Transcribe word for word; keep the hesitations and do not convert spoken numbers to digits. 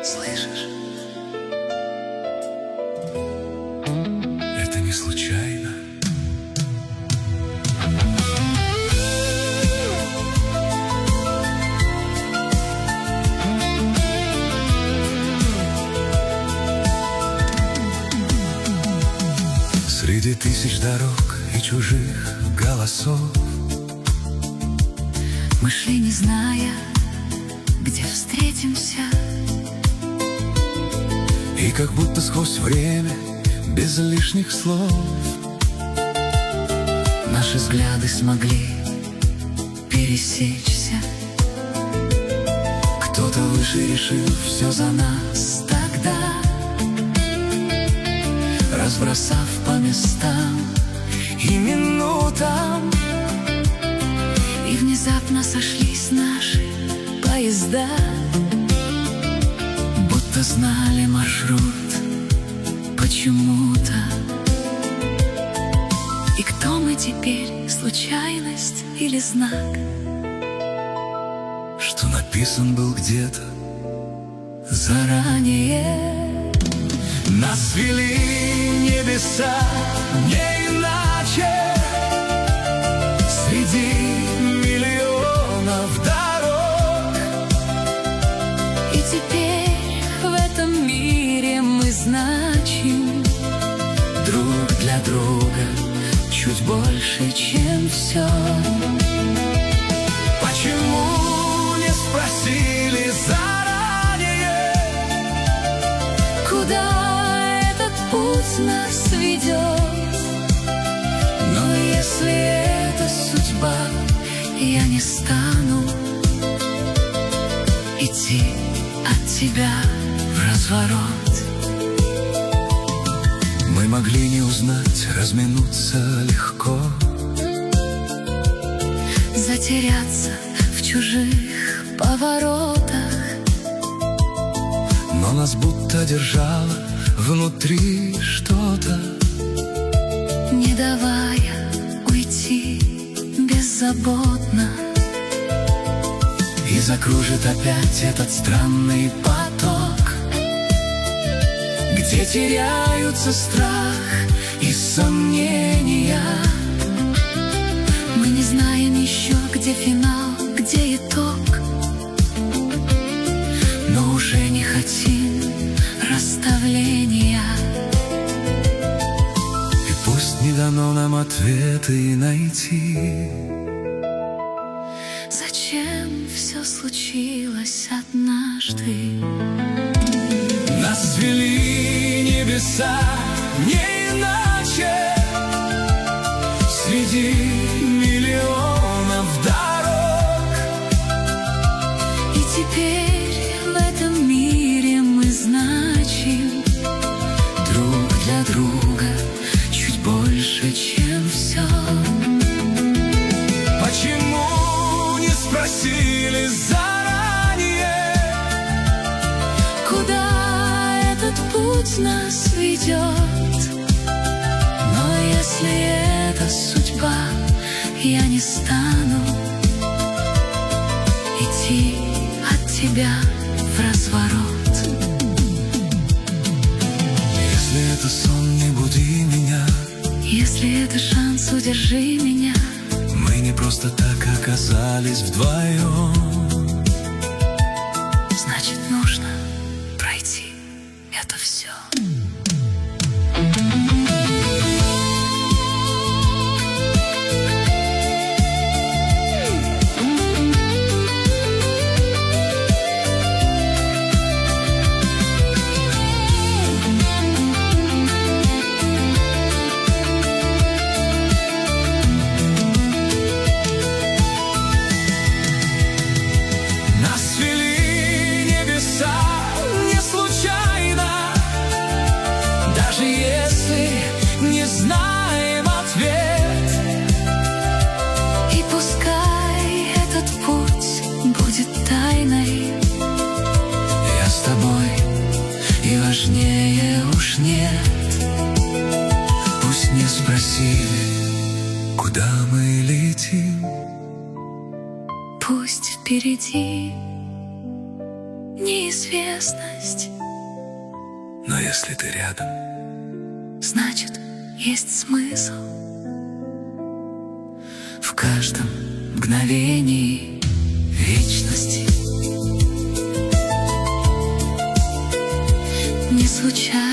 Слышишь? Это не случайно. Среди тысяч дорог и чужих голосов мы шли, не зная, где встретимся. И как будто сквозь время, без лишних слов, наши взгляды смогли пересечься. кто-то выше решил все за нас Тогда, разбросав по местам и минутам. и внезапно сошлись наши поезда, Будто знали маршрут почему-то. И кто мы теперь, случайность или знак? что написан был где-то Заранее нас вели небеса, не иначе. Среди миллионов дорог, и теперь в этом мире мы значим друг для друга чуть больше, чем все. Почему не спросили заранее, Куда этот путь нас ведет? но Если это судьба, я не стану идти от тебя в разворот. мы могли не узнать, разминуться легко, Затеряться в чужих поворотах, но нас будто держало внутри что-то, не давая уйти беззаботно. и закружит опять этот странный поток, где теряются страх и сомнения. Мы не знаем еще, где финал, где итог, Но уже уже не хотим расставления. и пусть не дано нам ответы найти. Зачем все случилось однажды? Нас вели небеса, не иначе. Среди миллионов дорог, И теперь в этом мире мы значим друг для друга чуть больше, чем все. почему не спросили заранее, Куда этот путь нас ведет? Но если это судьба, я не стану идти от тебя в разворот. если это сон, не буди меня. Если это шанс, удержи меня. Мы не просто так оказались вдвоем. Значит, нужно пройти это все. Нас вели небеса не случайно, даже если не знаем ответ. И пускай этот путь будет тайной, Я с тобой, и важнее уж нет. Пусть не спросили, куда мы летим. пусть впереди неизвестность. Но если ты рядом, Значит, есть смысл в каждом мгновении вечности. не случайно.